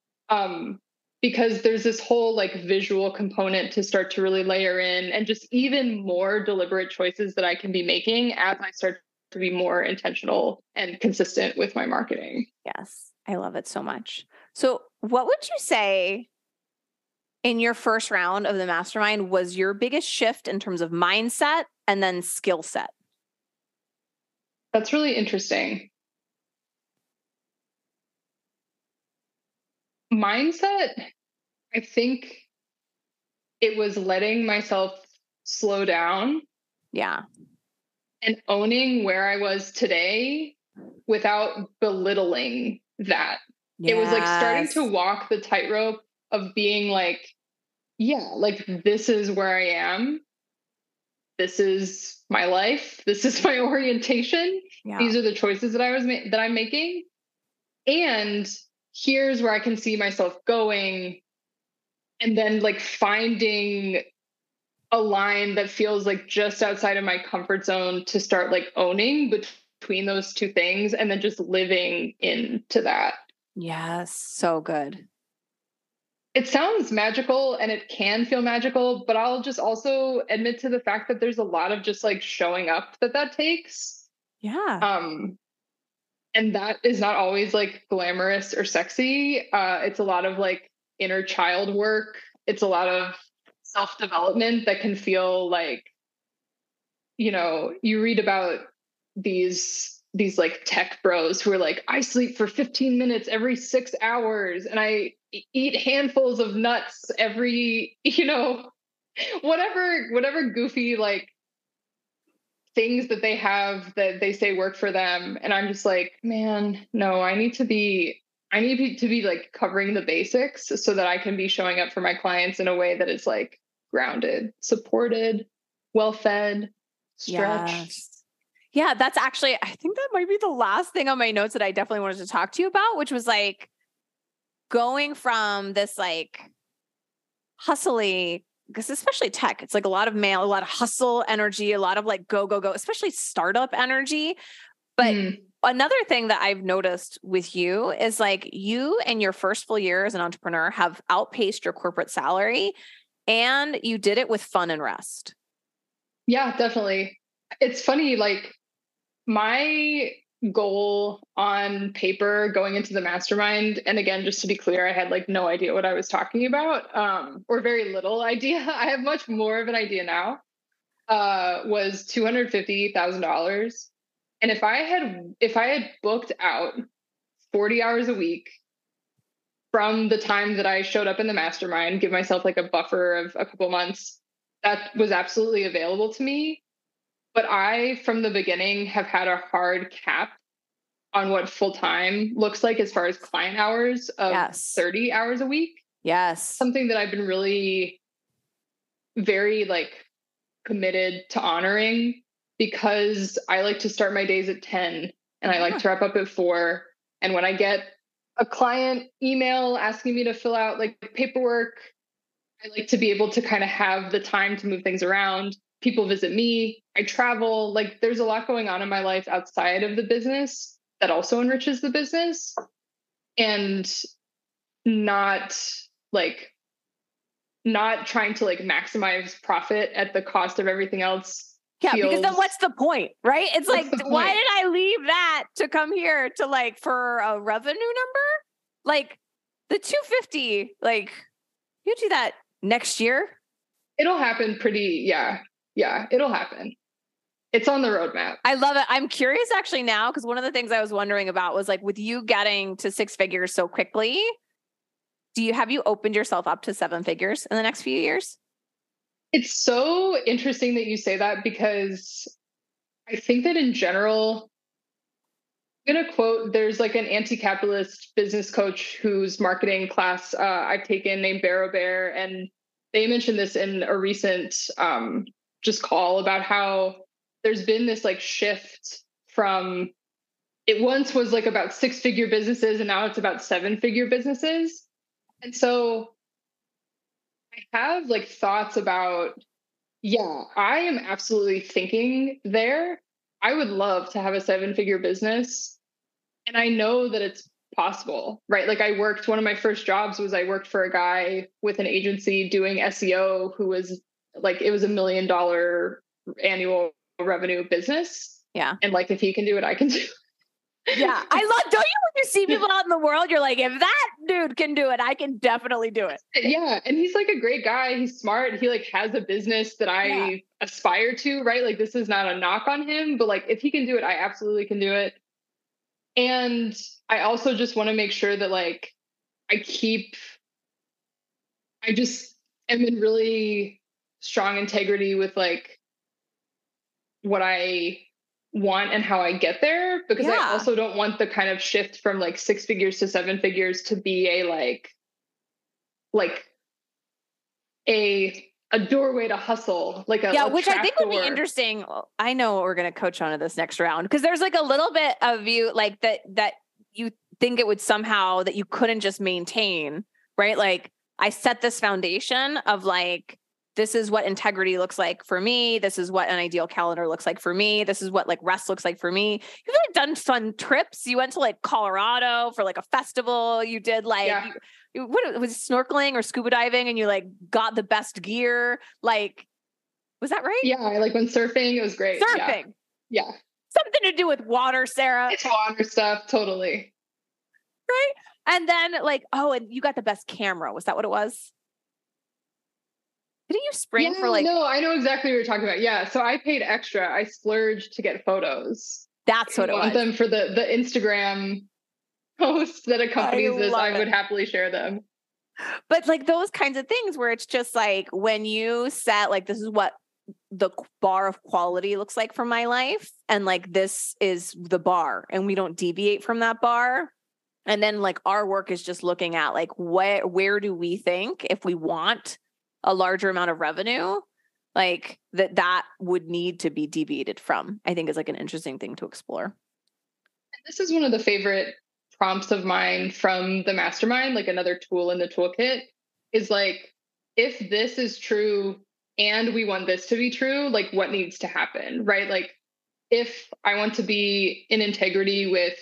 Because there's this whole like visual component to start to really layer in and just even more deliberate choices that I can be making as I start to be more intentional and consistent with my marketing. Yes, I love it so much. So what would you say in your first round of the mastermind was your biggest shift in terms of mindset and then skill set? That's really interesting. Mindset, I think it was letting myself slow down. Yeah. And owning where I was today without belittling that. It was like starting to walk the tightrope of being like, yeah, like this is where I am. This is my life. This is my orientation. Yeah. These are the choices that that I'm making. And here's where I can see myself going. And then like finding a line that feels like just outside of my comfort zone to start like owning between those two things and then just living into that. Yes, so good. It sounds magical and it can feel magical, but I'll just also admit to the fact that there's a lot of just like showing up that takes. Yeah. And that is not always like glamorous or sexy. It's a lot of like inner child work. It's a lot of self-development that can feel like, you read about these like tech bros who are like, I sleep for 15 minutes every 6 hours and I eat handfuls of nuts every, whatever goofy like things that they have that they say work for them. And I'm just like, man, no, I need to be like covering the basics so that I can be showing up for my clients in a way that is like grounded, supported, well fed, stretched. Yes. Yeah, that's actually, I think that might be the last thing on my notes that I definitely wanted to talk to you about, which was like going from this like hustly, because especially tech, it's like a lot of a lot of hustle energy, a lot of like go, especially startup energy. But another thing that I've noticed with you is like you and your first full year as an entrepreneur have outpaced your corporate salary and you did it with fun and rest. Yeah, definitely. It's funny, like my goal on paper going into the mastermind, and again, just to be clear, I had like no idea what I was talking about, or very little idea. I have much more of an idea now, was $250,000. And if I had booked out 40 hours a week from the time that I showed up in the mastermind, give myself like a buffer of a couple months, that was absolutely available to me. But I, from the beginning, have had a hard cap on what full-time looks like as far as client hours of 30 hours a week. Yes. Something that I've been really very like committed to honoring, because I like to start my days at 10 and I like to wrap up at 4. And when I get a client email asking me to fill out like paperwork, I like to be able to kind of have the time to move things around. People visit me, I travel, like there's a lot going on in my life outside of the business that also enriches the business, and not trying to like maximize profit at the cost of everything else. Yeah, because then what's the point, right? It's like, why did I leave that to come here to like for a revenue number? Like the 250, like you do that next year. It'll happen it'll happen. It's on the roadmap. I love it. I'm curious actually now, because one of the things I was wondering about was like with you getting to 6 figures so quickly, have you opened yourself up to 7 figures in the next few years? It's so interesting that you say that, because I think that in general, I'm going to quote, there's like an anti-capitalist business coach whose marketing class I've taken named Bear O'Bear, and they mentioned this in a recent just call about how there's been this like shift from, it once was like about 6-figure businesses and now it's about 7-figure businesses. And so I have like thoughts about, I am absolutely thinking there. I would love to have a 7-figure business. And I know that it's possible, right? Like one of my first jobs was I worked for a guy with an agency doing SEO who was like, it was $1 million annual revenue business. Yeah. And like, if he can do it, I can do it. Yeah. Don't you, when you see people out in the world, you're like, if that dude can do it, I can definitely do it. Yeah. And he's like a great guy. He's smart. He like has a business that I aspire to, right? Like this is not a knock on him, but like if he can do it, I absolutely can do it. And I also just want to make sure that like I just am in really strong integrity with like what I want and how I get there, because I also don't want the kind of shift from like 6 figures to 7 figures to be a a doorway to hustle, like which I think would be interesting. I know we're going to coach on to this next round, because there's like a little bit of you like that you think it would somehow that you couldn't just maintain, right? Like I set this foundation of like, this is what integrity looks like for me. This is what an ideal calendar looks like for me. This is what like rest looks like for me. You've like done fun trips. You went to like Colorado for like a festival. You did like, what was it, snorkeling or scuba diving, and you like got the best gear. Like, was that right? Yeah. I like went surfing. It was great. Surfing. Yeah. Something to do with water, Sarah. It's water stuff. Totally. Right. And then like, and you got the best camera. Was that what it was? Didn't you spring for like... No, I know exactly what you're talking about. Yeah. So I paid extra. I splurged to get photos. That's what it was. I want them for the Instagram post that accompanies this. I would happily share them. But like those kinds of things where it's just like when you set like, this is what the bar of quality looks like for my life. And like, this is the bar and we don't deviate from that bar. And then like our work is just looking at like, where do we think if we want a larger amount of revenue, like that would need to be deviated from, I think is like an interesting thing to explore. This is one of the favorite prompts of mine from the mastermind, like another tool in the toolkit is like, if this is true and we want this to be true, like what needs to happen, right? Like if I want to be in integrity with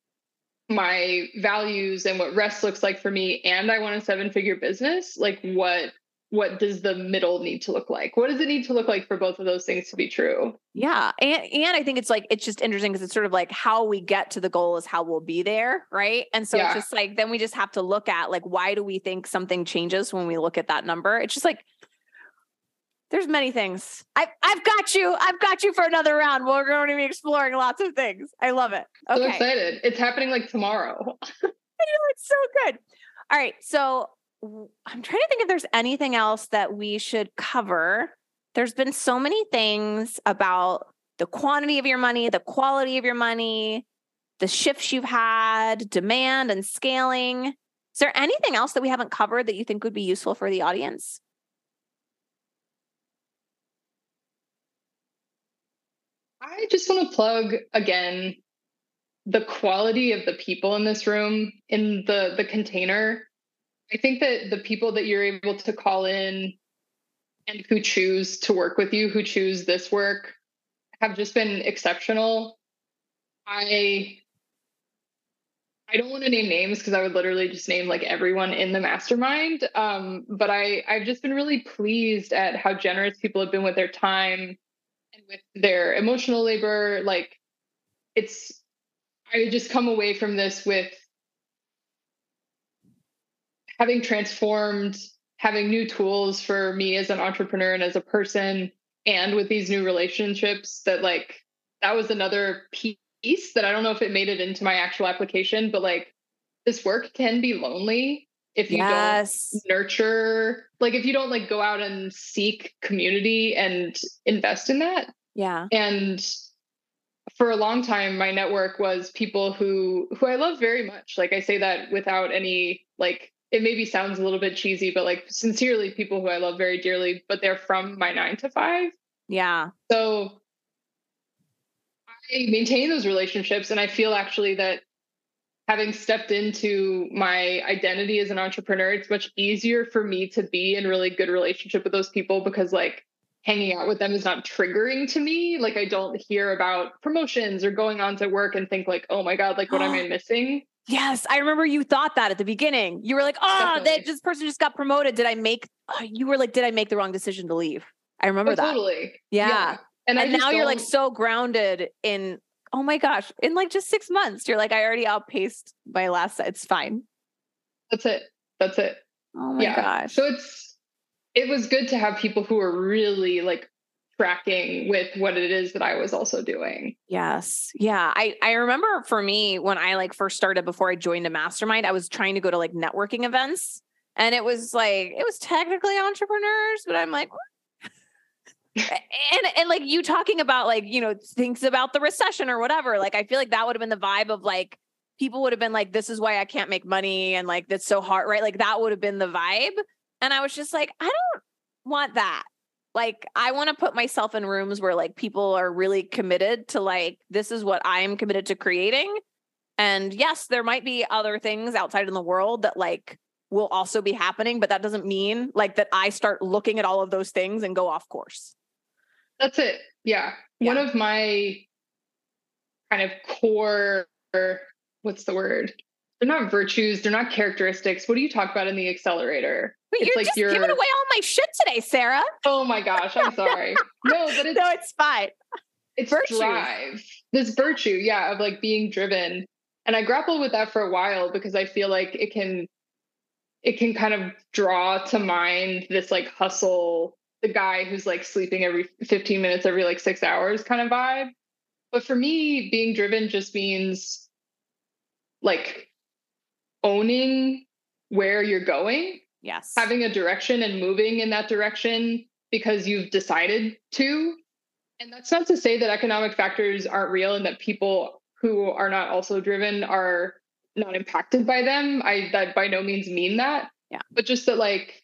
my values and what rest looks like for me, and I want a 7-figure business, like what does the middle need to look like? What does it need to look like for both of those things to be true? Yeah. And I think it's like, it's just interesting because it's sort of like how we get to the goal is how we'll be there. Right. And so it's just like, then we just have to look at like, why do we think something changes when we look at that number? It's just like, there's many things. I've got you for another round. We're going to be exploring lots of things. I love it. Okay. So excited. It's happening like tomorrow. I know, it's so good. All right. So I'm trying to think if there's anything else that we should cover. There's been so many things about the quantity of your money, the quality of your money, the shifts you've had, demand and scaling. Is there anything else that we haven't covered that you think would be useful for the audience? I just want to plug again the quality of the people in this room in the container. I think that the people that you're able to call in and who choose to work with you, who choose this work, have just been exceptional. I don't want to name names because I would literally just name like everyone in the mastermind. But I've just been really pleased at how generous people have been with their time and with their emotional labor. Like I just come away from this with having transformed, having new tools for me as an entrepreneur and as a person, and with these new relationships that like, that was another piece that I don't know if it made it into my actual application, but like this work can be lonely if you don't nurture, like if you don't like go out and seek community and invest in that. Yeah. And for a long time, my network was people who I love very much. Like I say that without any, like, it maybe sounds a little bit cheesy, but like sincerely people who I love very dearly, but they're from my 9 to 5. Yeah. So I maintain those relationships. And I feel actually that having stepped into my identity as an entrepreneur, it's much easier for me to be in really good relationship with those people because like hanging out with them is not triggering to me. Like I don't hear about promotions or going on to work and think like, oh my God, like what am I missing? Yes. I remember you thought that at the beginning. You were like, oh, this person just got promoted. You were like, did I make the wrong decision to leave? I remember that. Totally. Yeah. And now you're like so grounded in, oh my gosh, in like just 6 months, you're like, I already outpaced my last, it's fine. That's it. Oh my gosh. So it was good to have people who are really like tracking with what it is that I was also doing. Yes. Yeah. I remember for me, when I like first started, before I joined a mastermind, I was trying to go to like networking events, and it was technically entrepreneurs, but I'm like, and like you talking about like, things about the recession or whatever, like, I feel like that would have been the vibe of like, people would have been like, this is why I can't make money. And like, that's so hard, right? Like that would have been the vibe. And I was just like, I don't want that. Like, I want to put myself in rooms where like people are really committed to like, this is what I'm committed to creating. And yes, there might be other things outside in the world that like will also be happening, but that doesn't mean like that I start looking at all of those things and go off course. That's it. Yeah. One of my kind of core, what's the word? They're not virtues. They're not characteristics. What do you talk about in the accelerator? You're like just giving away all my shit today, Sarah. Oh my gosh. I'm sorry. No, but it's fine. It's virtues. Drive. This virtue. Yeah. Of like being driven. And I grappled with that for a while because I feel like it can kind of draw to mind this like hustle, the guy who's like sleeping every 15 minutes, every like 6 hours kind of vibe. But for me, being driven just means like owning where you're going. Yes. Having a direction and moving in that direction because you've decided to. And that's not to say that economic factors aren't real and that people who are not also driven are not impacted by them. I by no means mean that. Yeah. But just that like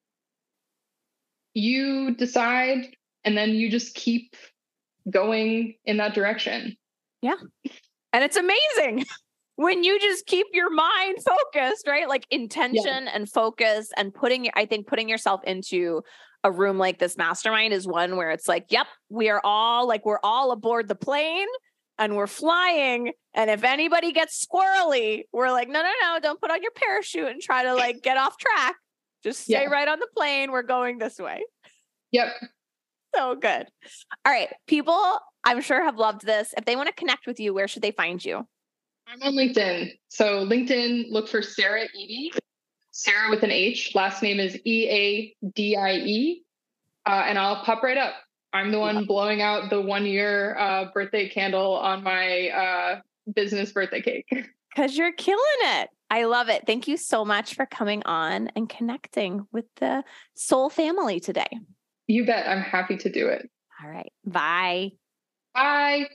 you decide and then you just keep going in that direction. Yeah. And it's amazing when you just keep your mind focused, right? Like intention and focus, and putting yourself into a room like this mastermind is one where it's like, yep, we're all aboard the plane and we're flying. And if anybody gets squirrely, we're like, no, don't put on your parachute and try to like get off track. Just stay right on the plane. We're going this way. Yep. So good. All right. People, I'm sure, have loved this. If they want to connect with you, where should they find you? I'm on LinkedIn. So LinkedIn, look for Sarah Eadie. Sarah with an H. Last name is Eadie. And I'll pop right up. I'm the one blowing out the 1 year birthday candle on my business birthday cake. Because you're killing it. I love it. Thank you so much for coming on and connecting with the soul family today. You bet. I'm happy to do it. All right. Bye. Bye.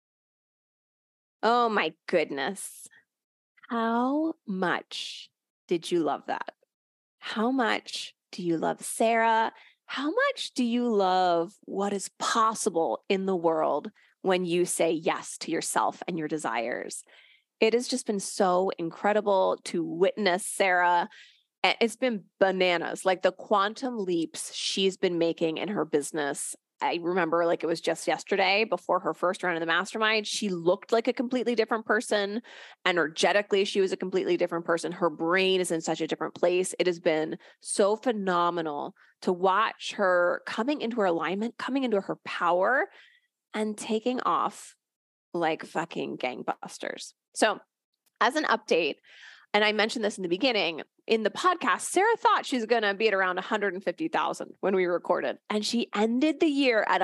Oh my goodness. How much did you love that? How much do you love Sarah? How much do you love what is possible in the world when you say yes to yourself and your desires? It has just been so incredible to witness Sarah. It's been bananas, like the quantum leaps she's been making in her business. I remember like it was just yesterday before her first round of the mastermind, she looked like a completely different person. Energetically, she was a completely different person. Her brain is in such a different place. It has been so phenomenal to watch her coming into her alignment, coming into her power, and taking off like fucking gangbusters. So as an update, and I mentioned this in the beginning, in the podcast, Sarah thought she's going to be at around 150,000 when we recorded, and she ended the year at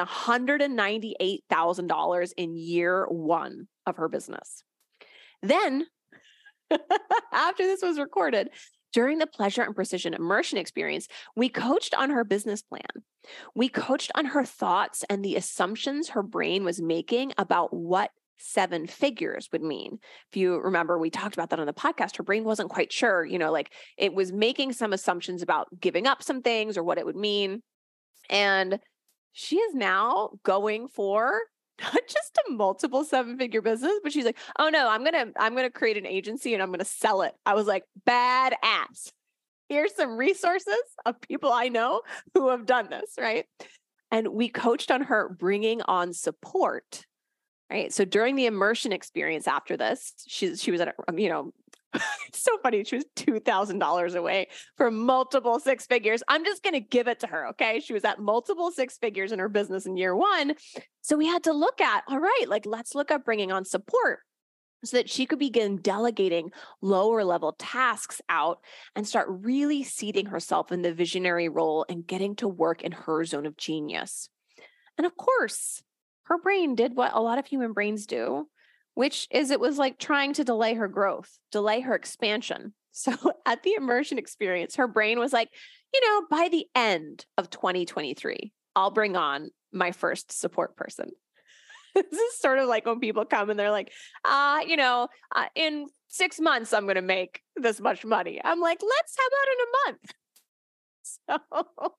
$198,000 in year one of her business. Then after this was recorded, during the Pleasure and Precision Immersion experience, we coached on her business plan. We coached on her thoughts and the assumptions her brain was making about what 7 figures would mean. If you remember, we talked about that on the podcast. Her brain wasn't quite sure, like it was making some assumptions about giving up some things or what it would mean. And she is now going for not just a multiple 7-figure business, but she's like, oh no, I'm going to create an agency and I'm going to sell it. I was like, badass. Here's some resources of people I know who have done this, right? And we coached on her bringing on support. Right. So during the immersion experience after this, she was at, it's so funny. She was $2,000 away from multiple 6 figures. I'm just going to give it to her. Okay. She was at multiple 6 figures in her business in year one. So we had to look at, all right, like let's look at bringing on support so that she could begin delegating lower level tasks out and start really seating herself in the visionary role and getting to work in her zone of genius. And of course, her brain did what a lot of human brains do, which is it was like trying to delay her growth, delay her expansion. So at the immersion experience, her brain was like, by the end of 2023, I'll bring on my first support person. This is sort of like when people come and they're like, in 6 months, I'm going to make this much money. I'm like, how about in a month?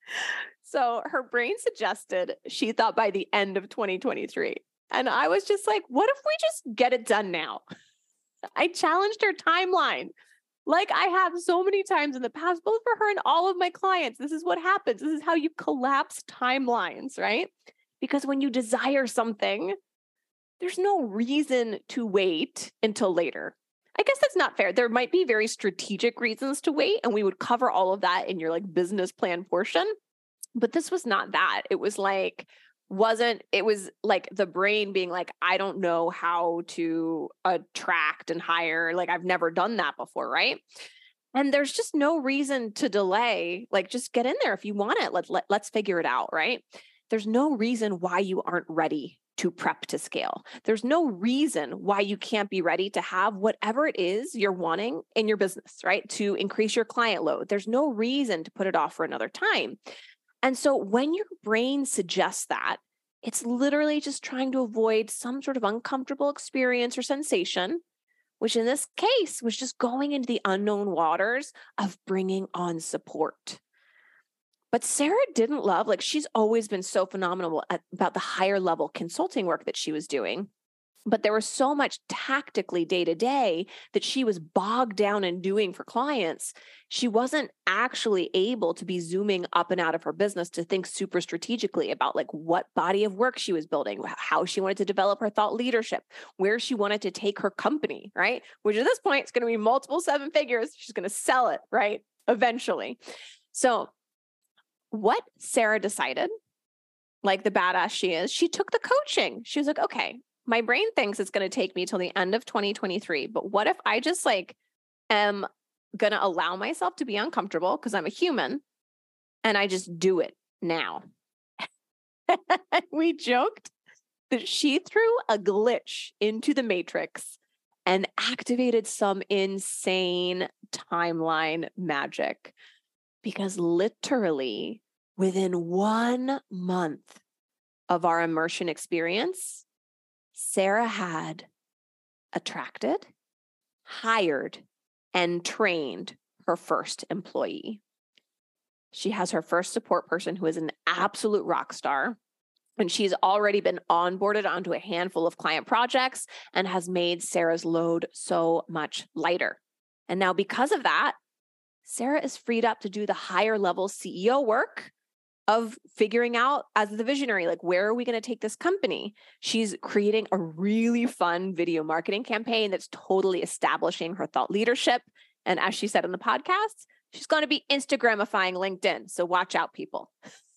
So her brain suggested she thought by the end of 2023. And I was just like, what if we just get it done now? I challenged her timeline. Like I have so many times in the past, both for her and all of my clients. This is what happens. This is how you collapse timelines, right? Because when you desire something, there's no reason to wait until later. I guess that's not fair. There might be very strategic reasons to wait, and we would cover all of that in your like business plan portion. But this was not that. It was like the brain being like, I don't know how to attract and hire. Like I've never done that before, right? And there's just no reason to delay. Like just get in there if you want it. Let's figure it out, right? There's no reason why you aren't ready to prep to scale. There's no reason why you can't be ready to have whatever it is you're wanting in your business, right? To increase your client load. There's no reason to put it off for another time. And so when your brain suggests that, it's literally just trying to avoid some sort of uncomfortable experience or sensation, which in this case was just going into the unknown waters of bringing on support. But Sarah didn't love, she's always been so phenomenal about the higher level consulting work that she was doing. But there was so much tactically day to day that she was bogged down in doing for clients. She wasn't actually able to be zooming up and out of her business to think super strategically about what body of work she was building, how she wanted to develop her thought leadership, where she wanted to take her company, right? Which at this point, it's going to be multiple 7 figures. She's going to sell it, right? Eventually. So what Sarah decided, like the badass she is, she took the coaching. She was like, okay, my brain thinks it's going to take me till the end of 2023, but what if I just am going to allow myself to be uncomfortable because I'm a human and I just do it now? We joked that she threw a glitch into the matrix and activated some insane timeline magic. Because literally within 1 month of our immersion experience, Sarah had attracted, hired, and trained her first employee. She has her first support person who is an absolute rock star. And she's already been onboarded onto a handful of client projects and has made Sarah's load so much lighter. And now because of that, Sarah is freed up to do the higher level CEO work of figuring out as the visionary, like, where are we going to take this company? She's creating a really fun video marketing campaign that's totally establishing her thought leadership. And as she said in the podcast, she's going to be Instagramifying LinkedIn. So watch out, people.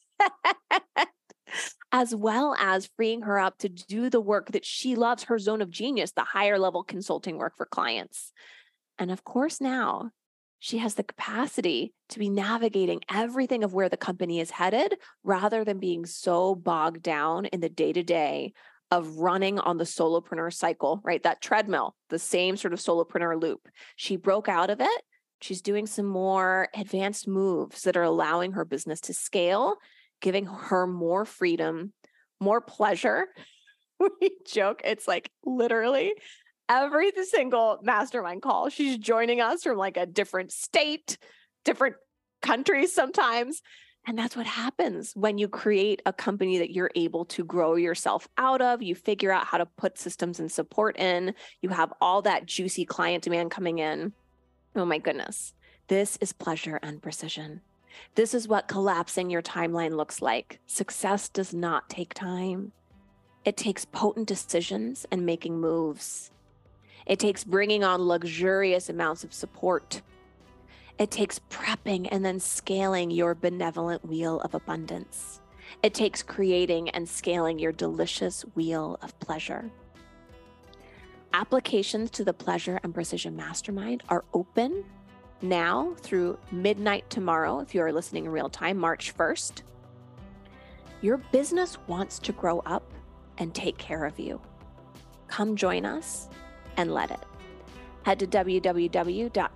As well as freeing her up to do the work that she loves, her zone of genius, the higher level consulting work for clients. And of course, now she has the capacity to be navigating everything of where the company is headed rather than being so bogged down in the day-to-day of running on the solopreneur cycle, right? That treadmill, the same sort of solopreneur loop. She broke out of it. She's doing some more advanced moves that are allowing her business to scale, giving her more freedom, more pleasure. We joke, it's like literally every single mastermind call, she's joining us from like a different state, different countries sometimes. And that's what happens when you create a company that you're able to grow yourself out of. You figure out how to put systems and support in. You have all that juicy client demand coming in. Oh my goodness. This is pleasure and precision. This is what collapsing your timeline looks like. Success does not take time. It takes potent decisions and making moves. It takes bringing on luxurious amounts of support. It takes prepping and then scaling your benevolent wheel of abundance. It takes creating and scaling your delicious wheel of pleasure. Applications to the Pleasure and Precision Mastermind are open now through midnight tomorrow, if you are listening in real time, March 1st. Your business wants to grow up and take care of you. Come join us and let it. Head to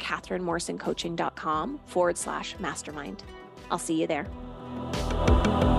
www.catherinemorrisoncoaching.com/mastermind. I'll see you there.